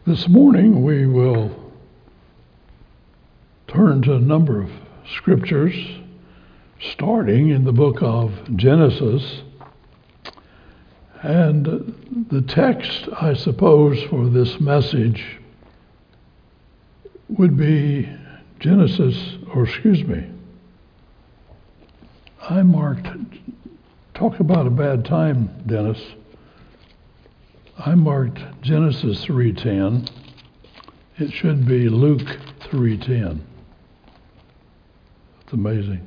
This morning we will turn to a number of scriptures, starting in the book of Genesis. And the text, I suppose, for this message would be talk about a bad time, Dennis. I marked Genesis 3:10. It should be Luke 3:10. It's amazing.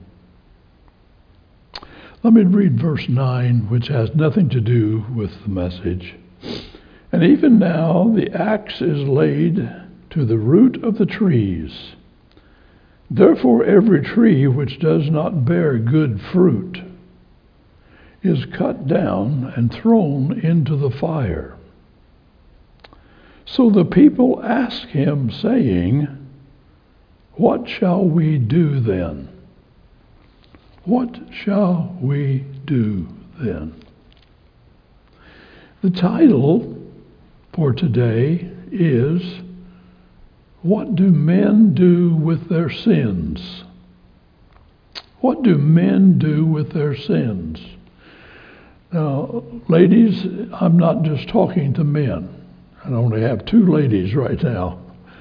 Let me read verse 9, which has nothing to do with the message. And even now the axe is laid to the root of the trees. Therefore every tree which does not bear good fruit is cut down and thrown into the fire. So the people asked him, saying, What shall we do then? What shall we do then? The title for today is, What do men do with their sins? What do men do with their sins? Now, ladies, I'm not just talking to men. I only have two ladies right now.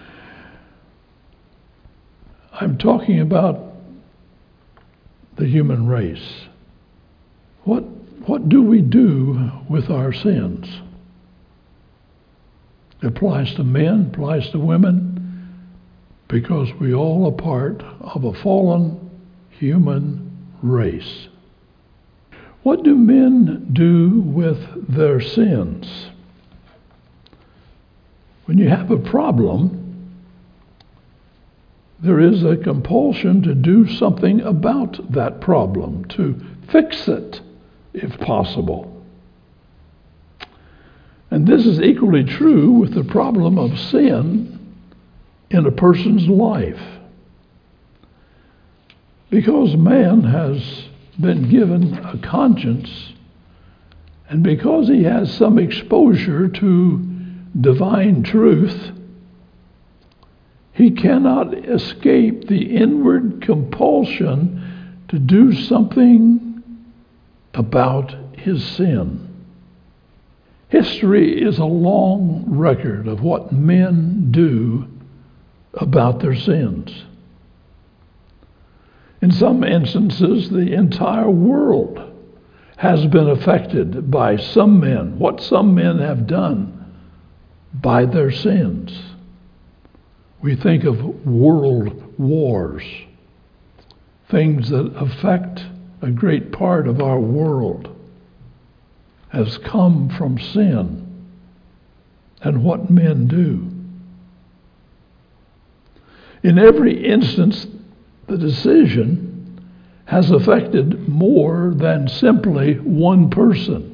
I'm talking about the human race. What do we do with our sins? It applies to men, applies to women, because we all are part of a fallen human race. What do men do with their sins? When you have a problem, there is a compulsion to do something about that problem, to fix it, if possible. And this is equally true with the problem of sin in a person's life. Because man has been given a conscience, and because he has some exposure to divine truth, he cannot escape the inward compulsion to do something about his sin. History is a long record of what men do about their sins. In some instances, the entire world has been affected by some men, what some men have done by their sins. We think of world wars, things that affect a great part of our world has come from sin and what men do. In every instance, the decision has affected more than simply one person.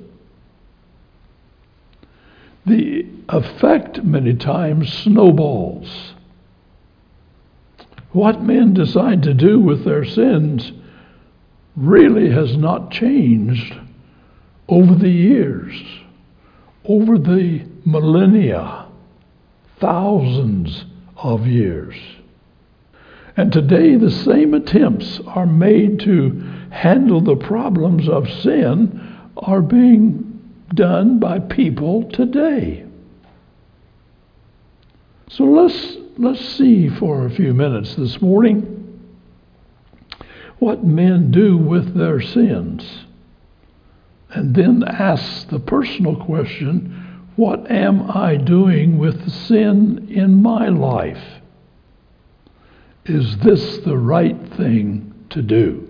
The effect many times snowballs. What men decide to do with their sins really has not changed over the years, over the millennia, thousands of years. And today the same attempts are made to handle the problems of sin are being done by people today. So let's see for a few minutes this morning what men do with their sins, and then ask the personal question, what am I doing with sin in my life? Is this the right thing to do?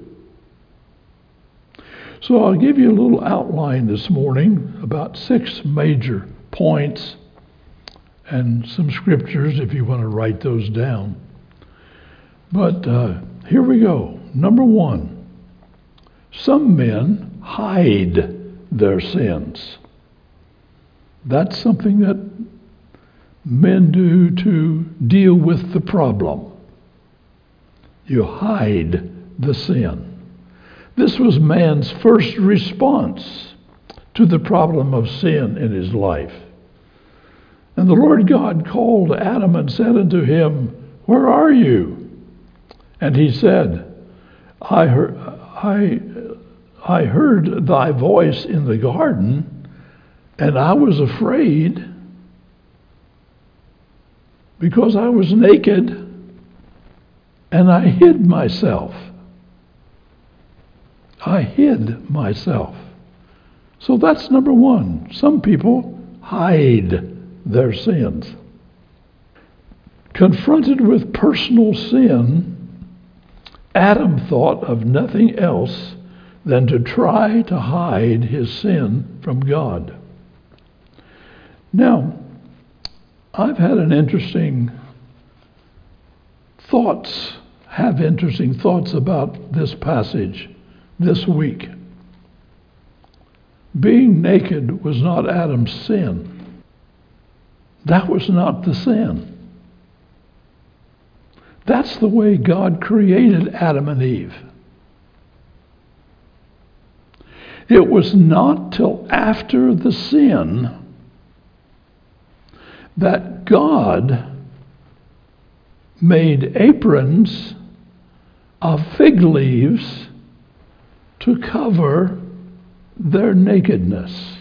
So I'll give you a little outline this morning, about 6 major points, and some scriptures if you want to write those down. But here we go. Number 1, some men hide their sins. That's something that men do to deal with the problem. You hide the sin. This was man's first response to the problem of sin in his life. And the Lord God called Adam and said unto him, Where are you? And he said, I heard thy voice in the garden, and I was afraid because I was naked, and I hid myself. I hid myself. So that's number one. Some people hide their sins. Confronted with personal sin, Adam thought of nothing else than to try to hide his sin from God. Now, I've had interesting thoughts about this passage this week. Being naked was not Adam's sin. That was not the sin. That's the way God created Adam and Eve. It was not till after the sin that God made aprons of fig leaves to cover their nakedness.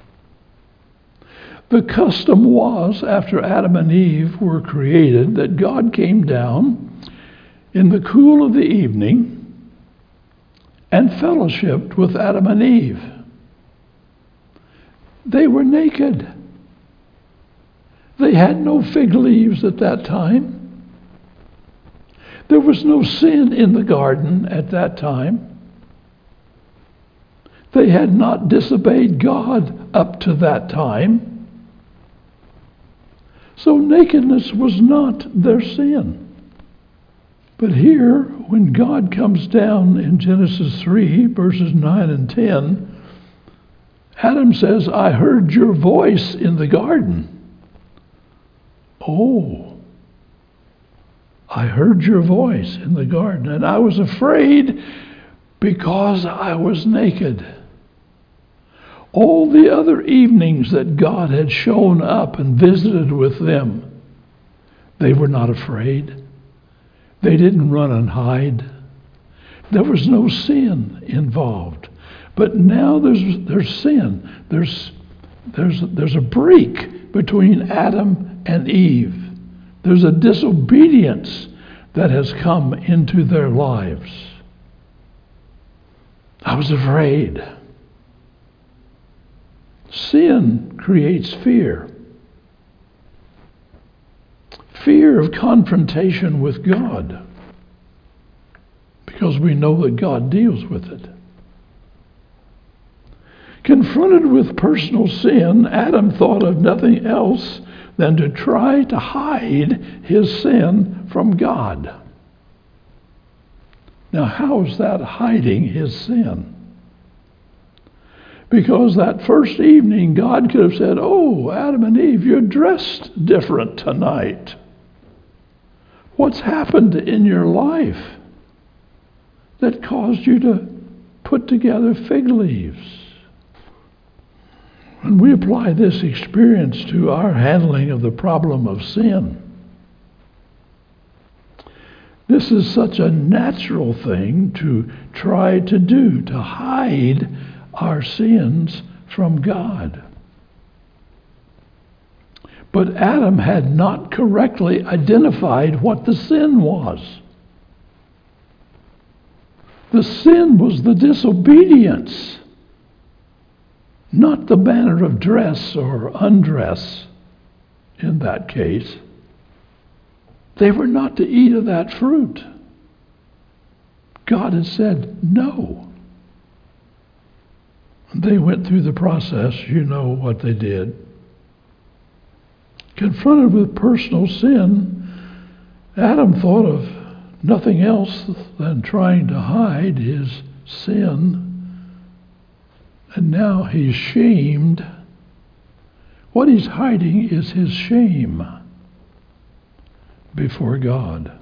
The custom was, after Adam and Eve were created, that God came down in the cool of the evening and fellowshiped with Adam and Eve. They were naked. They had no fig leaves at that time. There was no sin in the garden at that time. They had not disobeyed God up to that time. So nakedness was not their sin. But here, when God comes down in Genesis 3, verses 9 and 10, Adam says, I heard your voice in the garden. Oh, I heard your voice in the garden, and I was afraid because I was naked. All the other evenings that God had shown up and visited with them, they were not afraid. They didn't run and hide. There was no sin involved. But now there's sin. There's a break between Adam and Eve. There's a disobedience that has come into their lives. I was afraid. Sin creates fear. Fear of confrontation with God, because we know that God deals with it. Confronted with personal sin, Adam thought of nothing else than to try to hide his sin from God. Now, how is that hiding his sin? Because that first evening, God could have said, oh, Adam and Eve, you're dressed different tonight. What's happened in your life that caused you to put together fig leaves? When we apply this experience to our handling of the problem of sin, this is such a natural thing to try to do, to hide our sins from God. But Adam had not correctly identified what the sin was. The sin was the disobedience, not the manner of dress or undress in that case. They were not to eat of that fruit. God had said no. They went through the process. You know what they did. Confronted with personal sin, Adam thought of nothing else than trying to hide his sin. And now he's shamed. What he's hiding is his shame before God.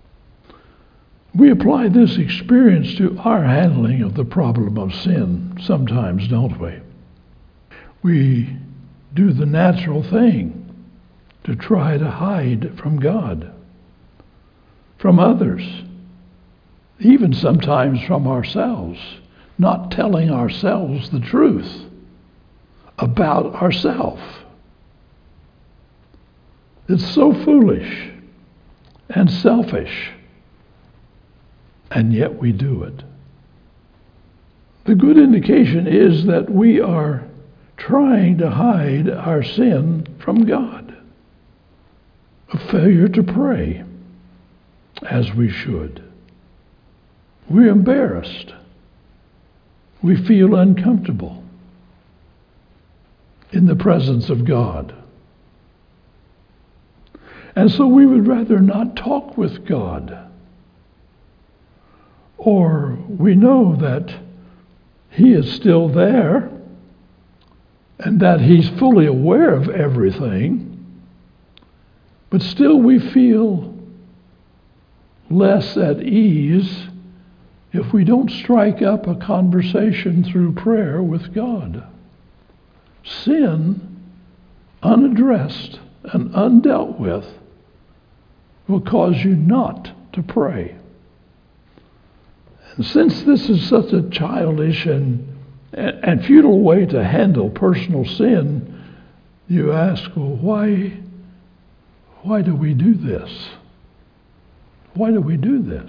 We apply this experience to our handling of the problem of sin sometimes, don't we? We do the natural thing. to try to hide from God, from others, even sometimes from ourselves, not telling ourselves the truth about ourselves. It's so foolish and selfish, and yet we do it. The good indication is that we are trying to hide our sin from God, a failure to pray as we should. We're embarrassed. We feel uncomfortable in the presence of God. And so we would rather not talk with God. Or we know that He is still there and that He's fully aware of everything, but still we feel less at ease if we don't strike up a conversation through prayer with God. Sin, unaddressed and undealt with, will cause you not to pray. And since this is such a childish and futile way to handle personal sin, you ask, well, why do we do this? Why do we do this?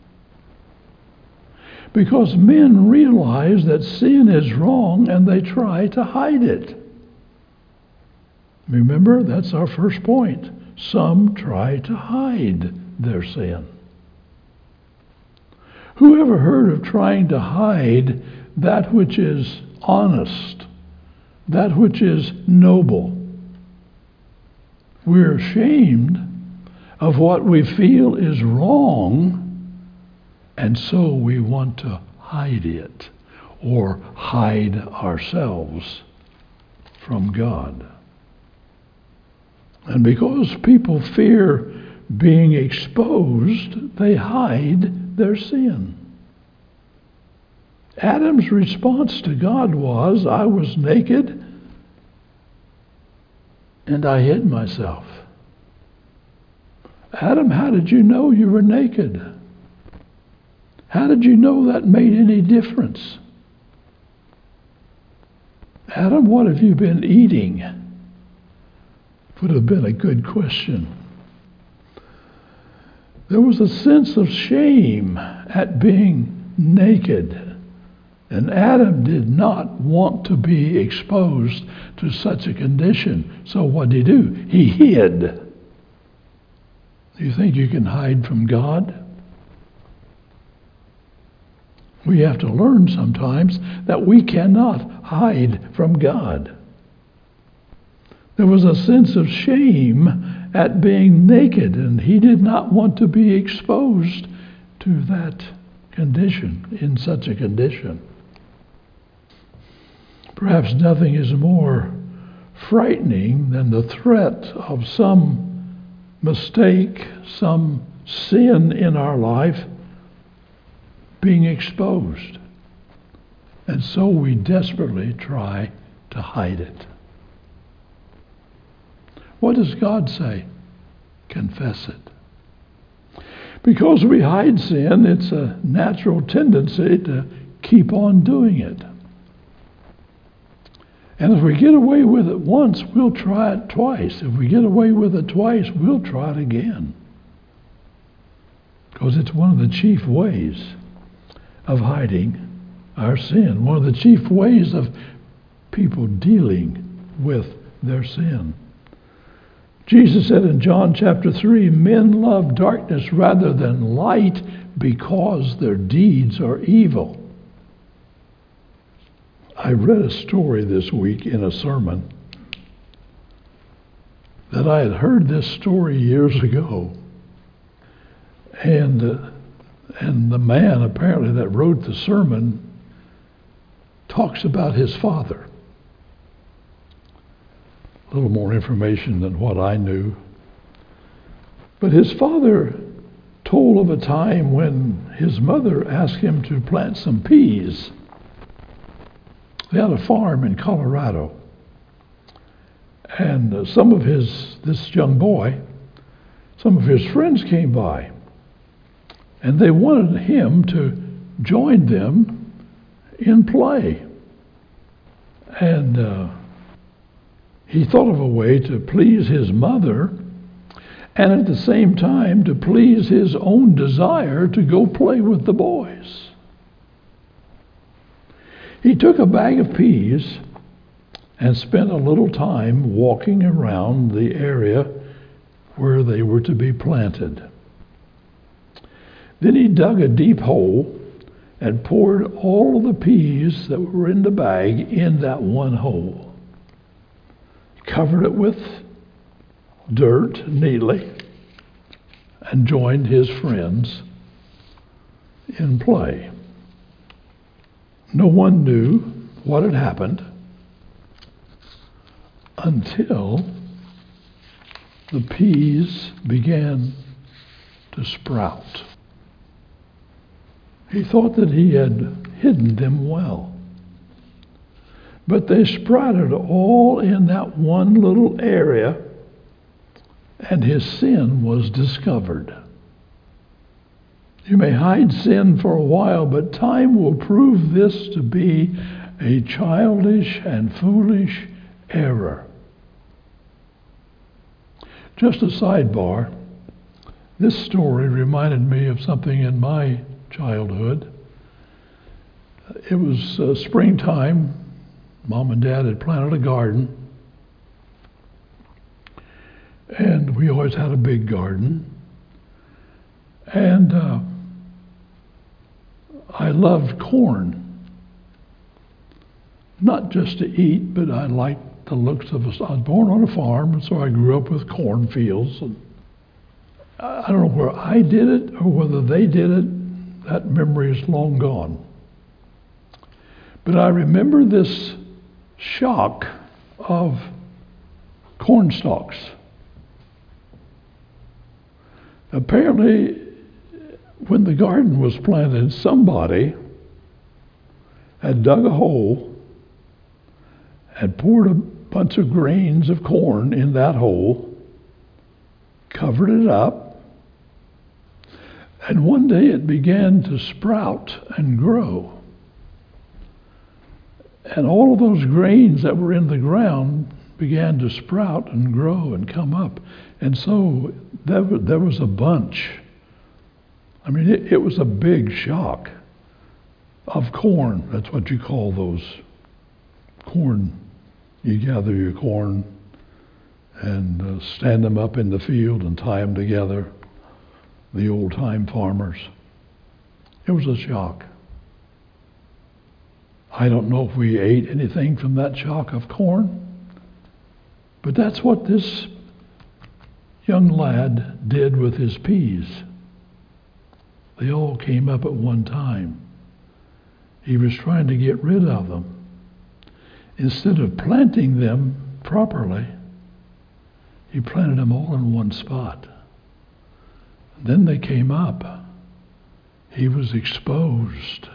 Because men realize that sin is wrong and they try to hide it. Remember, that's our first point. Some try to hide their sin. Who ever heard of trying to hide that which is honest, that which is noble? We're ashamed of what we feel is wrong, and so we want to hide it or hide ourselves from God. And because people fear being exposed, they hide their sin. Adam's response to God was, I was naked and I hid myself. Adam, how did you know you were naked? How did you know that made any difference? Adam, what have you been eating? Would have been a good question. There was a sense of shame at being naked, and Adam did not want to be exposed to such a condition. So what did he do? He hid. Do you think you can hide from God? We have to learn sometimes that we cannot hide from God. There was a sense of shame at being naked, and he did not want to be exposed to that condition, in such a condition. Perhaps nothing is more frightening than the threat of some mistake, some sin in our life being exposed. And so we desperately try to hide it. What does God say? Confess it. Because we hide sin, it's a natural tendency to keep on doing it. And if we get away with it once, we'll try it twice. If we get away with it twice, we'll try it again. Because it's one of the chief ways of hiding our sin, one of the chief ways of people dealing with their sin. Jesus said in John chapter 3, men love darkness rather than light because their deeds are evil. I read a story this week in a sermon that I had heard this story years ago. And the man apparently that wrote the sermon talks about his father. A little more information than what I knew. But his father told of a time when his mother asked him to plant some peas. They had a farm in Colorado. And this young boy, some of his friends came by, and they wanted him to join them in play. And he thought of a way to please his mother and at the same time to please his own desire to go play with the boys. He took a bag of peas and spent a little time walking around the area where they were to be planted. Then he dug a deep hole and poured all of the peas that were in the bag in that one hole. Covered it with dirt neatly and joined his friends in play. No one knew what had happened until the peas began to sprout. He thought that he had hidden them well, but they sprouted all in that one little area, and his sin was discovered. You may hide sin for a while, but time will prove this to be a childish and foolish error. Just a sidebar, this story reminded me of something in my childhood. It was springtime. Mom and Dad had planted a garden, and we always had a big garden. And I loved corn. Not just to eat, but I liked the looks of us. I was born on a farm, and so I grew up with cornfields. And I don't know where I did it or whether they did it. That memory is long gone. But I remember this shock of corn stalks. Apparently, when the garden was planted, somebody had dug a hole and poured a bunch of grains of corn in that hole, covered it up, and one day it began to sprout and grow. And all of those grains that were in the ground began to sprout and grow and come up. And so there was a bunch. I mean, it was a big shock of corn. That's what you call those corn. You gather your corn and stand them up in the field and tie them together, the old-time farmers. It was a shock. I don't know if we ate anything from that shock of corn, but that's what this young lad did with his peas. They all came up at one time. He was trying to get rid of them. Instead of planting them properly, he planted them all in one spot. Then they came up. He was exposed.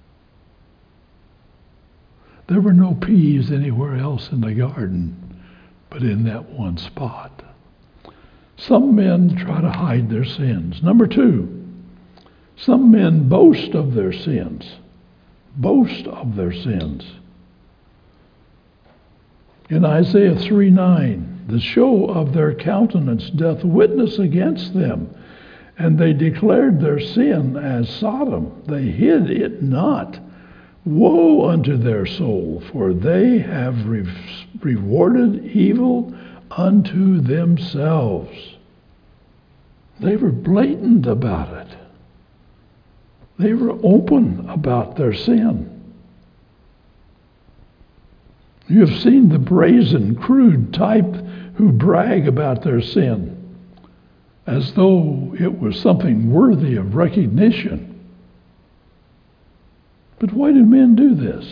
There were no peas anywhere else in the garden but in that one spot. Some men try to hide their sins. Number two, some men boast of their sins. Boast of their sins. In Isaiah 3:9, the show of their countenance doth witness against them, and they declared their sin as Sodom. They hid it not. Woe unto their soul, for they have rewarded evil unto themselves. They were blatant about it. They were open about their sin. You have seen the brazen, crude type who brag about their sin as though it was something worthy of recognition. But why do men do this?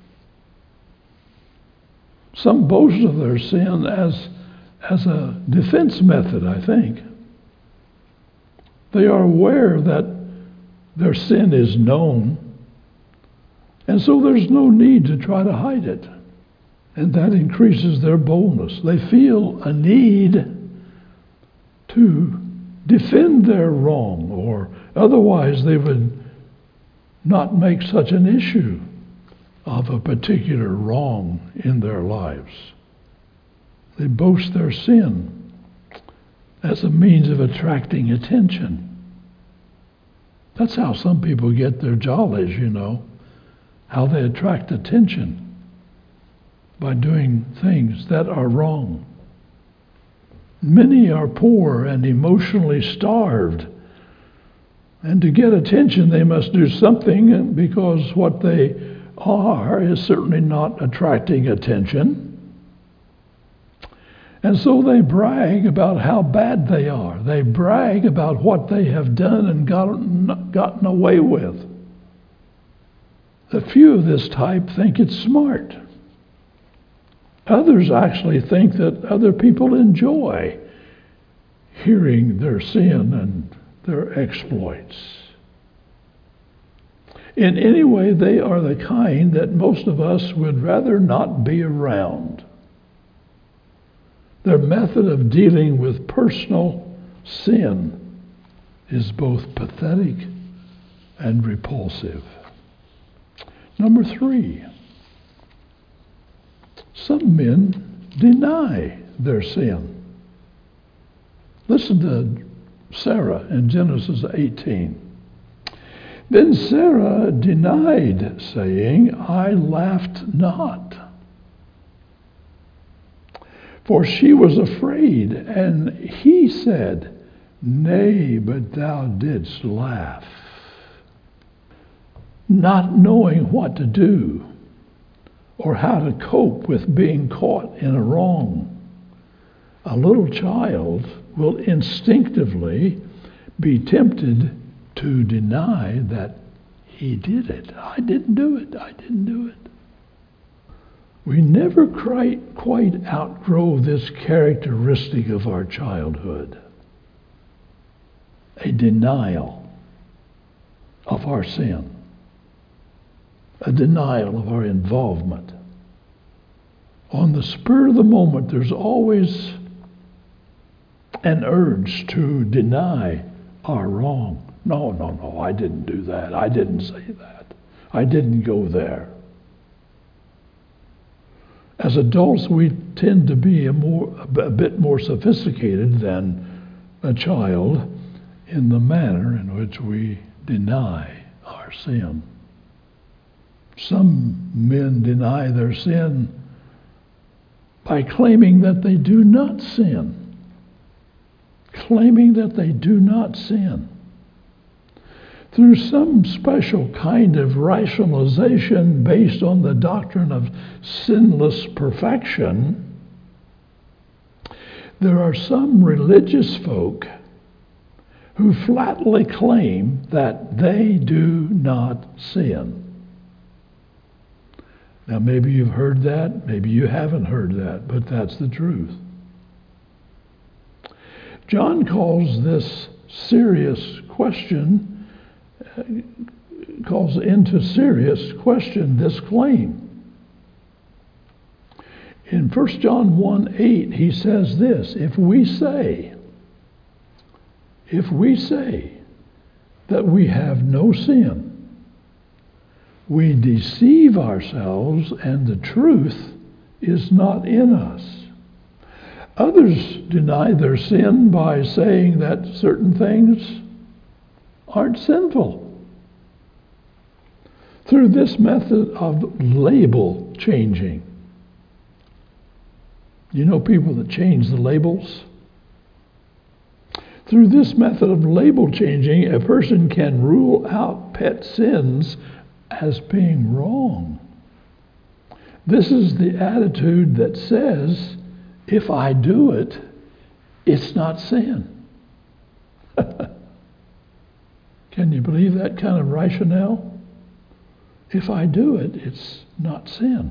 Some boast of their sin as a defense method, I think. They are aware that their sin is known, and so there's no need to try to hide it. And that increases their boldness. They feel a need to defend their wrong, or otherwise they would not make such an issue of a particular wrong in their lives. They boast their sin as a means of attracting attention. That's how some people get their jollies, how they attract attention by doing things that are wrong. Many are poor and emotionally starved, and to get attention they must do something, because what they are is certainly not attracting attention. And so they brag about how bad they are. They brag about what they have done and gotten away with. A few of this type think it's smart. Others actually think that other people enjoy hearing their sin and their exploits. In any way, they are the kind that most of us would rather not be around. Their method of dealing with personal sin is both pathetic and repulsive. Number 3, some men deny their sin. Listen to Sarah in Genesis 18. Then Sarah denied, saying, I laughed not. For she was afraid, and he said, Nay, but thou didst laugh. Not knowing what to do or how to cope with being caught in a wrong, a little child will instinctively be tempted to deny that he did it. I didn't do it. I didn't do it. We never quite outgrow this characteristic of our childhood, a denial of our sin, a denial of our involvement. On the spur of the moment, there's always an urge to deny our wrong. No, I didn't do that. I didn't say that. I didn't go there. As adults, we tend to be a bit more sophisticated than a child in the manner in which we deny our sin. Some men deny their sin by claiming that they do not sin. Claiming that they do not sin. Through some special kind of rationalization based on the doctrine of sinless perfection, there are some religious folk who flatly claim that they do not sin. Now, maybe you've heard that, maybe you haven't heard that, but that's the truth. John calls this serious question, calls into serious question this claim. In 1 John 1:8, he says this, if we say that we have no sin, we deceive ourselves and the truth is not in us. Others deny their sin by saying that certain things aren't sinful. Through this method of label changing. You know people that change the labels? Through this method of label changing, a person can rule out pet sins as being wrong. This is the attitude that says, if I do it, it's not sin. Can you believe that kind of rationale? If I do it, it's not sin.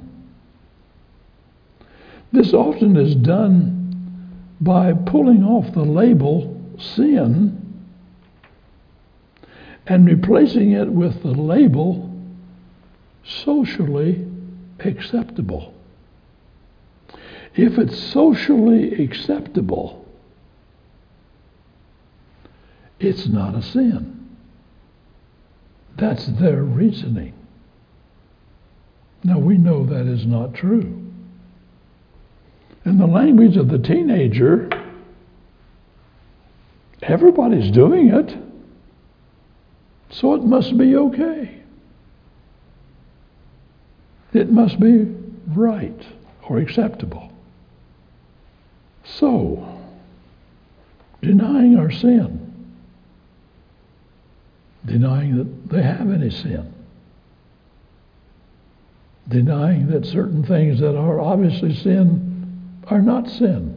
This often is done by pulling off the label sin and replacing it with the label socially acceptable. If it's socially acceptable, it's not a sin. That's their reasoning. Now, we know that is not true. In the language of the teenager, everybody's doing it, so it must be okay. It must be right or acceptable. So, denying our sin, denying that they have any sin, denying that certain things that are obviously sin are not sin.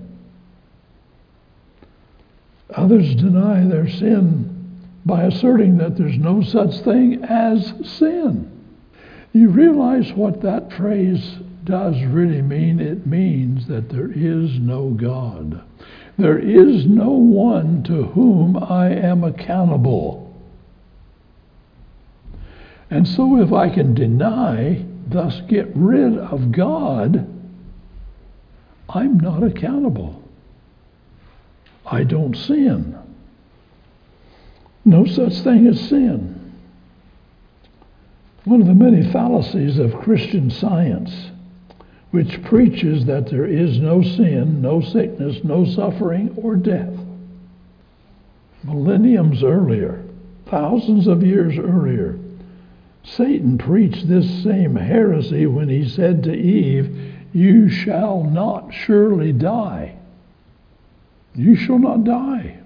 Others deny their sin by asserting that there's no such thing as sin. You realize what that phrase does really mean? It means that there is no God. There is no one to whom I am accountable. And so if I can deny, thus get rid of God, I'm not accountable. I don't sin. No such thing as sin. One of the many fallacies of Christian Science, which preaches that there is no sin, no sickness, no suffering, or death. Millenniums earlier, thousands of years earlier, Satan preached this same heresy when he said to Eve, "You shall not surely die. You shall not die."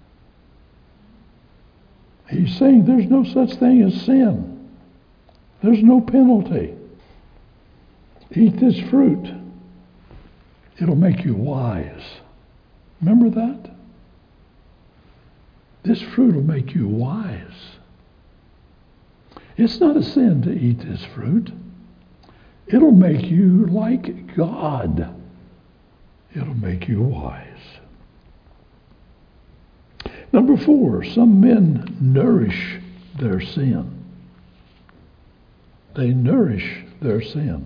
He's saying there's no such thing as sin. There's no penalty. Eat this fruit. It'll make you wise. Remember that? This fruit will make you wise. It's not a sin to eat this fruit. It'll make you like God. It'll make you wise. Number 4, some men nourish their sin. They nourish their sin.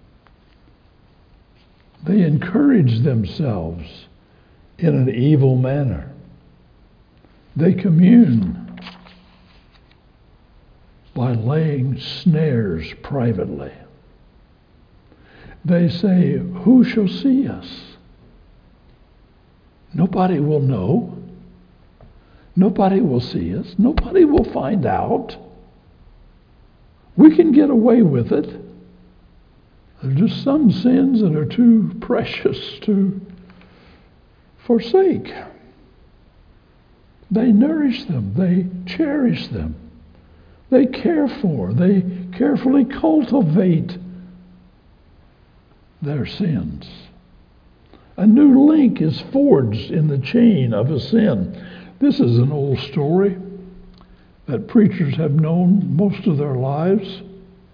They encourage themselves in an evil manner. They commune by laying snares privately. They say, "Who shall see us?" Nobody will know. Nobody will see us. Nobody will find out. We can get away with it. There are just some sins that are too precious to forsake. They nourish them. They cherish them. They care for. They carefully cultivate their sins. A new link is forged in the chain of a sin. This is an old story that preachers have known most of their lives.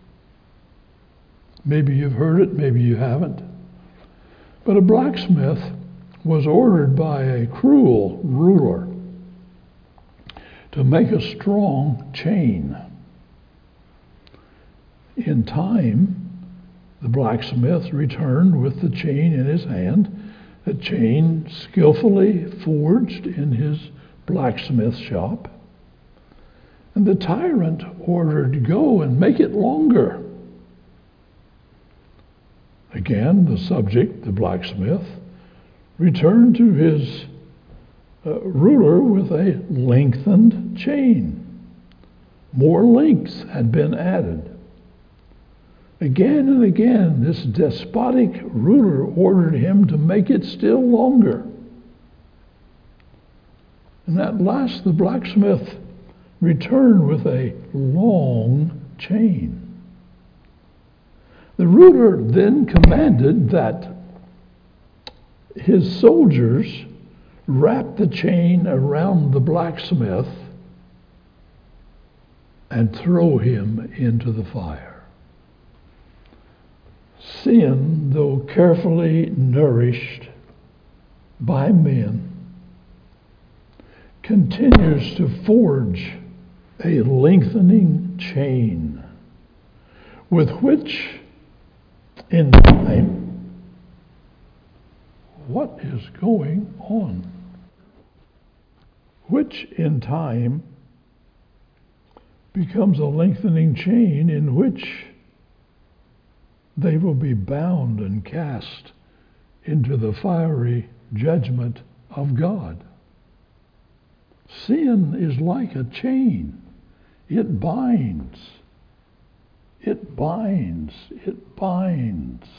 Maybe you've heard it, maybe you haven't. But a blacksmith was ordered by a cruel ruler to make a strong chain. In time, the blacksmith returned with the chain in his hand, a chain skillfully forged in his blacksmith shop. And the tyrant ordered, "Go and make it longer." Again, the subject, the blacksmith, returned to his ruler with a lengthened chain. More links had been added. Again and again, this despotic ruler ordered him to make it still longer. And at last the blacksmith returned with a long chain. The ruler then commanded that his soldiers wrap the chain around the blacksmith and throw him into the fire. Sin, though carefully nourished by men, continues to forge a lengthening chain with which, in time, what is going on, which in time becomes a lengthening chain in which they will be bound and cast into the fiery judgment of God. Sin is like a chain. It binds. It binds. It binds.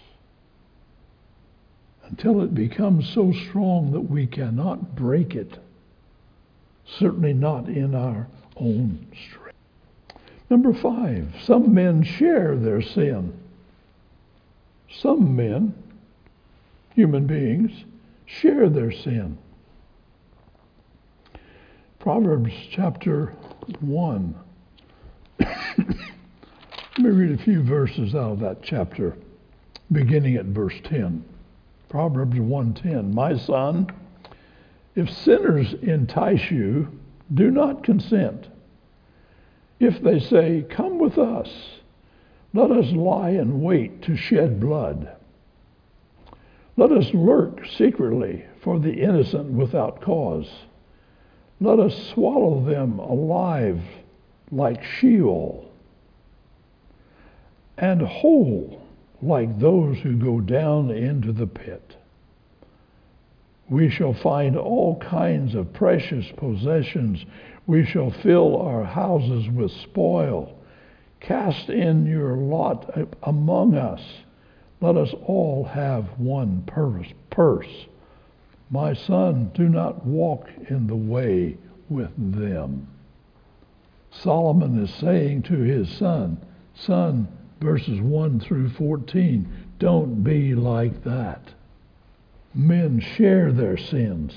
Until it becomes so strong that we cannot break it. Certainly not in our own strength. Number 5, some men share their sin. Some men, human beings, share their sin. Proverbs chapter 1. Let me read a few verses out of that chapter, beginning at verse 10. Proverbs 1:10. My son, if sinners entice you, do not consent. If they say, come with us, let us lie in wait to shed blood. Let us lurk secretly for the innocent without cause. Let us swallow them alive like Sheol, and whole like those who go down into the pit. We shall find all kinds of precious possessions. We shall fill our houses with spoil. Cast in your lot among us. Let us all have one purse. My son, do not walk in the way with them. Solomon is saying to his son, verses 1 through 14, don't be like that. Men share their sins.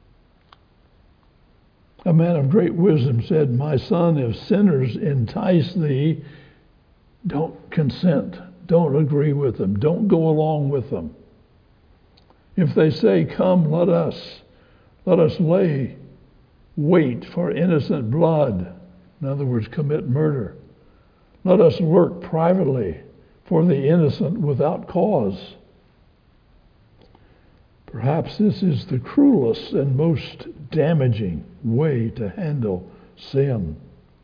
A man of great wisdom said, my son, if sinners entice thee, don't consent. Don't agree with them. Don't go along with them. If they say, come, let us lay wait for innocent blood. In other words, commit murder. Let us lurk privately for the innocent without cause. Perhaps this is the cruelest and most damaging way to handle sin.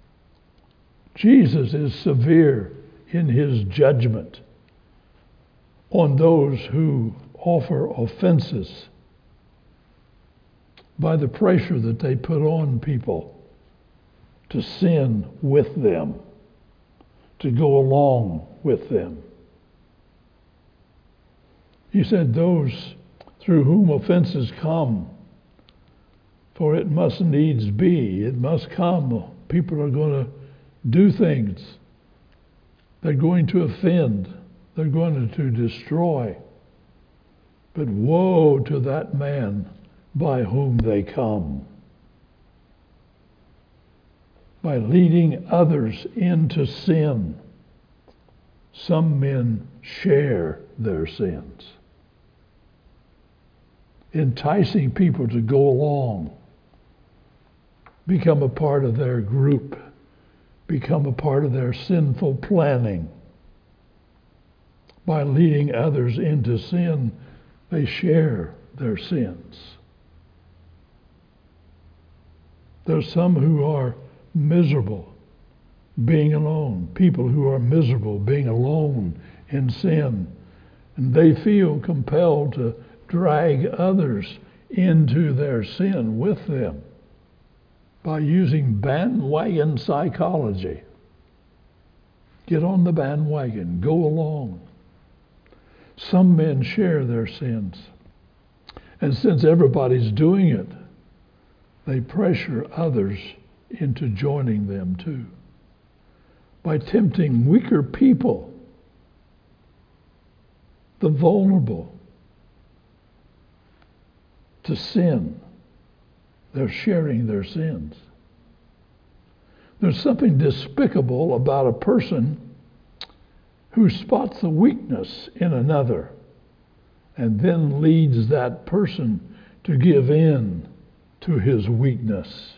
Jesus is severe in his judgment on those who offer offenses by the pressure that they put on people to sin with them, to go along with them. He said, those through whom offenses come, for it must needs be, it must come. People are going to do things. They're going to offend. They're going to destroy. But woe to that man by whom they come. By leading others into sin. Some men share their sins. Enticing people to go along, become a part of their group, become a part of their sinful planning. By leading others into sin, they share their sins. There's some who are miserable being alone, people who are miserable being alone in sin, and they feel compelled to drag others into their sin with them by using bandwagon psychology. Get on the bandwagon, go along. Some men share their sins. And since everybody's doing it, they pressure others into joining them too. By tempting weaker people, the vulnerable, to sin, they're sharing their sins. There's something despicable about a person who spots a weakness in another and then leads that person to give in to his weakness.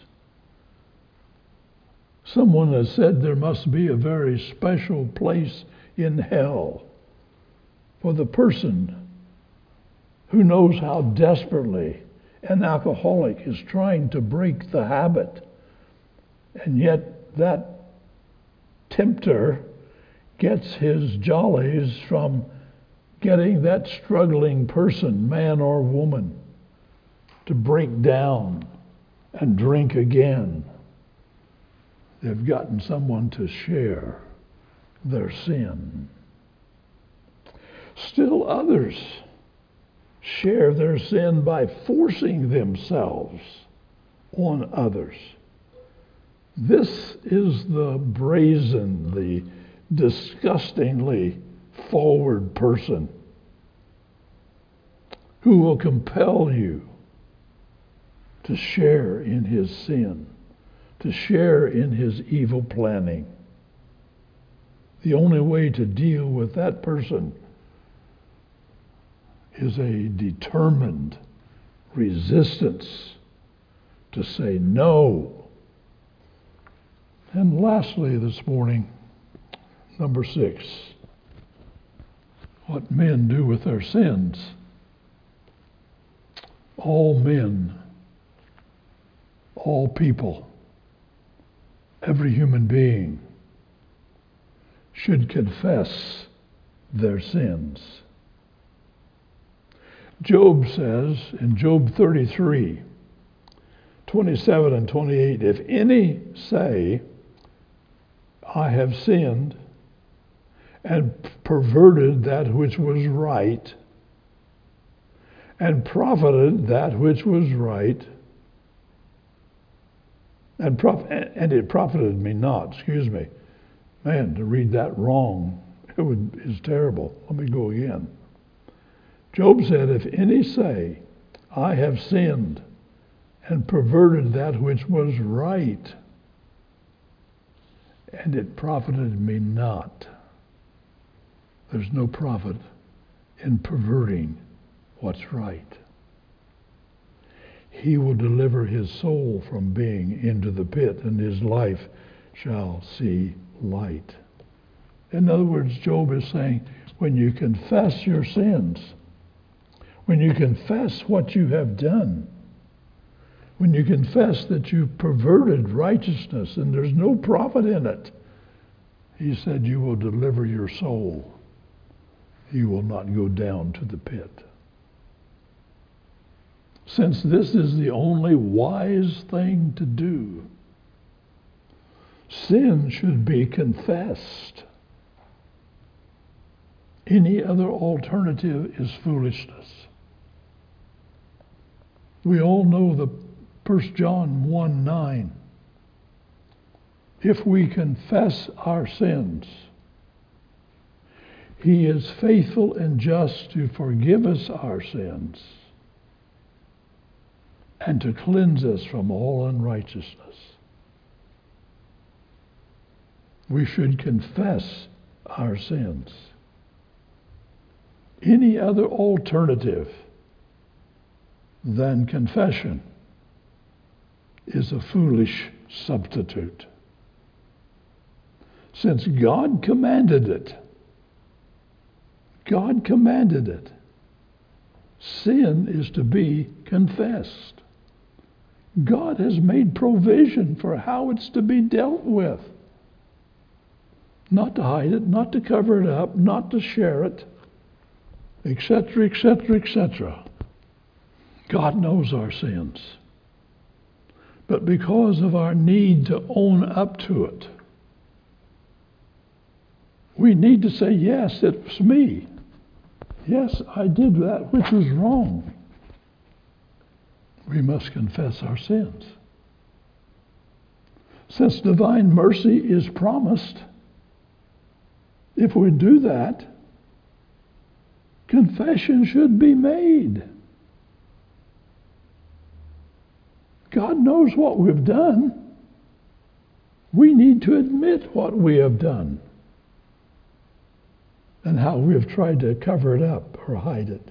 Someone has said there must be a very special place in hell for the person who knows how desperately an alcoholic is trying to break the habit, and yet that tempter gets his jollies from getting that struggling person, man or woman, to break down and drink again. They've gotten someone to share their sin. Still others share their sin by forcing themselves on others. This is the brazen, the disgustingly forward person who will compel you to share in his sin, to share in his evil planning. The only way to deal with that person is a determined resistance to say no. And lastly this morning, number 6, what men do with their sins. All men, all people, every human being should confess their sins. Job says in Job 33, 27 and 28, if any say, I have sinned and perverted that which was right, and profited that which was right, and it profited me not. Excuse me. Man, to read that wrong, is terrible. Let me go again. Job said, if any say, I have sinned and perverted that which was right, and it profited me not. There's no profit in perverting what's right. He will deliver his soul from being into the pit, and his life shall see light. In other words, Job is saying, when you confess your sins, when you confess what you have done, when you confess that you've perverted righteousness and there's no profit in it, he said you will deliver your soul. You will not go down to the pit. Since this is the only wise thing to do, sin should be confessed. Any other alternative is foolishness. We all know the 1 John 1:9. If we confess our sins, he is faithful and just to forgive us our sins and to cleanse us from all unrighteousness. We should confess our sins. Any other alternative than confession is a foolish substitute. Since God commanded it, sin is to be confessed. God has made provision for how it's to be dealt with. Not to hide it, not to cover it up, not to share it, etc., etc., etc. God knows our sins. But because of our need to own up to it, we need to say, yes, it's me. Yes, I did that which was wrong. We must confess our sins. Since divine mercy is promised, if we do that, confession should be made. God knows what we've done. We need to admit what we have done and how we have tried to cover it up or hide it.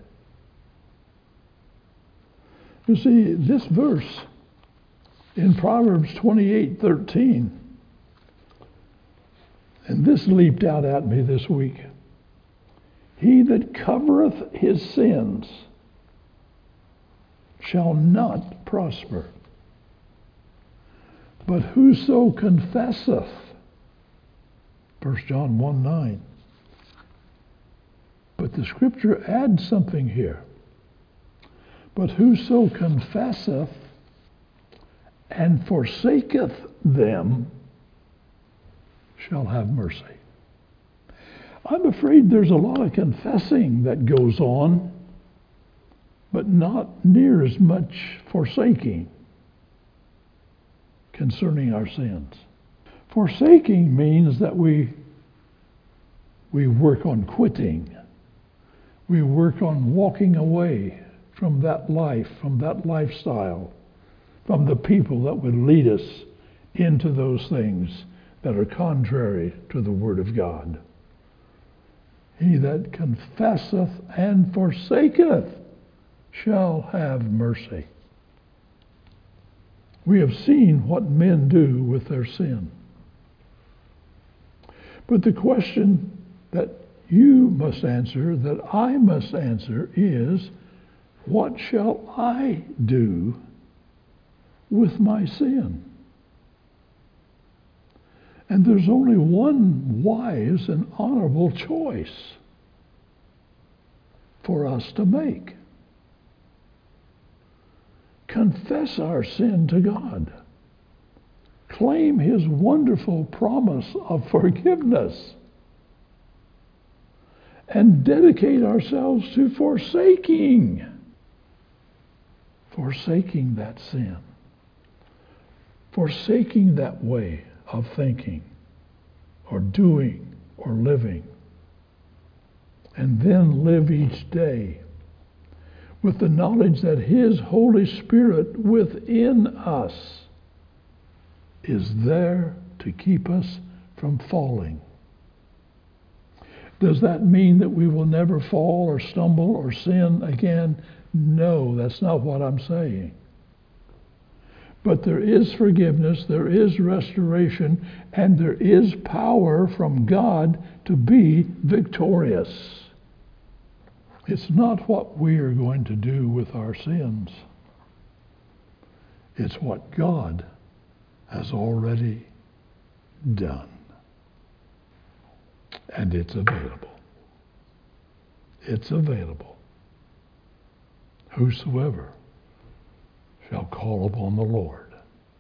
You see, this verse in Proverbs 28:13, and this leaped out at me this week. He that covereth his sins shall not prosper. But whoso confesseth, 1 John 1:9. But the Scripture adds something here. But whoso confesseth and forsaketh them shall have mercy. I'm afraid there's a lot of confessing that goes on, but not near as much forsaking concerning our sins. Forsaking means that we work on quitting. We work on walking away from that life, from that lifestyle, from the people that would lead us into those things that are contrary to the Word of God. He that confesseth and forsaketh shall have mercy. We have seen what men do with their sin. But the question that you must answer, that I must answer, is, what shall I do with my sin? And there's only one wise and honorable choice for us to make. Confess our sin to God. Claim His wonderful promise of forgiveness. And dedicate ourselves to forsaking that sin. Forsaking that way of thinking or doing or living. And then live each day with the knowledge that His Holy Spirit within us is there to keep us from falling. Does that mean that we will never fall or stumble or sin again? No, that's not what I'm saying. But there is forgiveness, there is restoration, and there is power from God to be victorious. It's not what we are going to do with our sins. It's what God has already done. And it's available. It's available. Whosoever shall call upon the Lord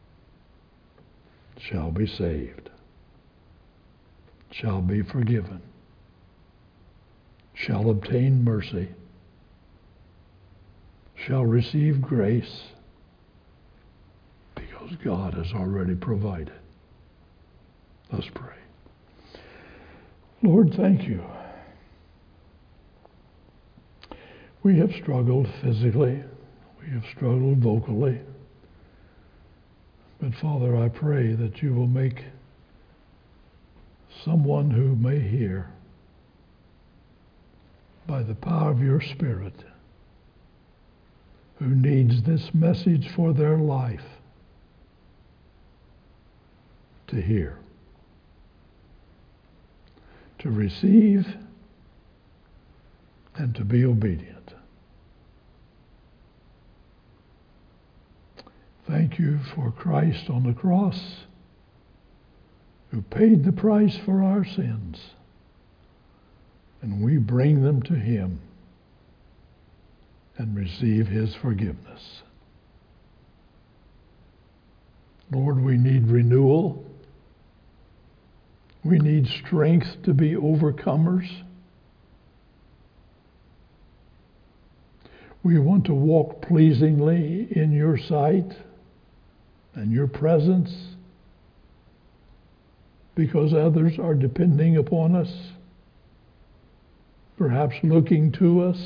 shall be saved, shall be forgiven, shall obtain mercy, shall receive grace, because God has already provided. Let's pray. Lord, thank you. We have struggled physically. We have struggled vocally. But Father, I pray that you will make someone who may hear, by the power of your Spirit, who needs this message for their life, to hear, to receive, and to be obedient. Thank you for Christ on the cross, who paid the price for our sins, and we bring them to Him and receive His forgiveness. Lord, we need renewal. We need strength to be overcomers. We want to walk pleasingly in your sight and your presence because others are depending upon us, perhaps looking to us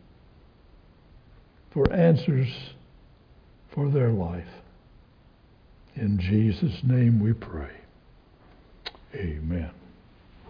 for answers for their life. In Jesus' name we pray. Amen.